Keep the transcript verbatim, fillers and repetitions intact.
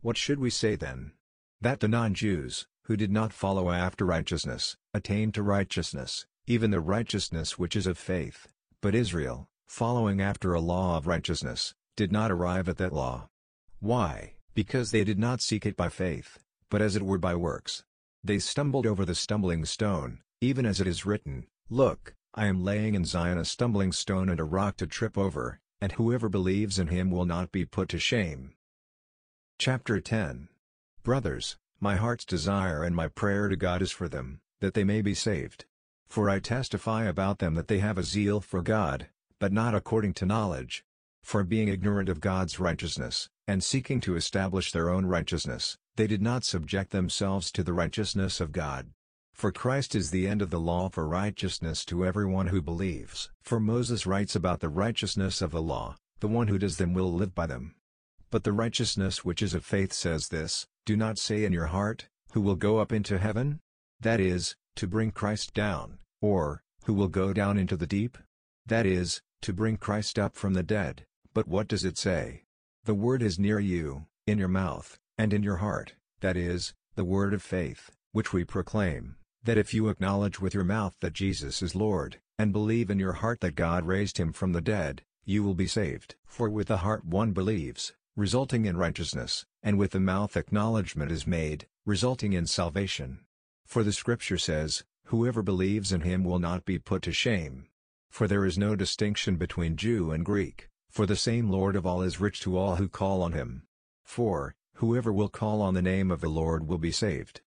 What should we say then? That the non-Jews, who did not follow after righteousness, attained to righteousness, even the righteousness which is of faith, but Israel, following after a law of righteousness, did not arrive at that law. Why? Because they did not seek it by faith, but as it were by works. They stumbled over the stumbling stone, even as it is written, "Look, I am laying in Zion a stumbling stone and a rock to trip over, and whoever believes in him will not be put to shame." Chapter ten. Brothers, my heart's desire and my prayer to God is for them, that they may be saved. For I testify about them that they have a zeal for God, but not according to knowledge. For being ignorant of God's righteousness, and seeking to establish their own righteousness, they did not subject themselves to the righteousness of God. For Christ is the end of the law for righteousness to everyone who believes. For Moses writes about the righteousness of the law, the one who does them will live by them. But the righteousness which is of faith says this, "Do not say in your heart, who will go up into heaven?" That is, to bring Christ down, or, who will go down into the deep? That is, to bring Christ up from the dead. But what does it say? The word is near you, in your mouth, and in your heart, that is, the word of faith, which we proclaim, that if you acknowledge with your mouth that Jesus is Lord, and believe in your heart that God raised him from the dead, you will be saved. For with the heart one believes, resulting in righteousness, and with the mouth acknowledgment is made, resulting in salvation. For the Scripture says, "Whoever believes in him will not be put to shame." For there is no distinction between Jew and Greek, for the same Lord of all is rich to all who call on him. For, whoever will call on the name of the Lord will be saved.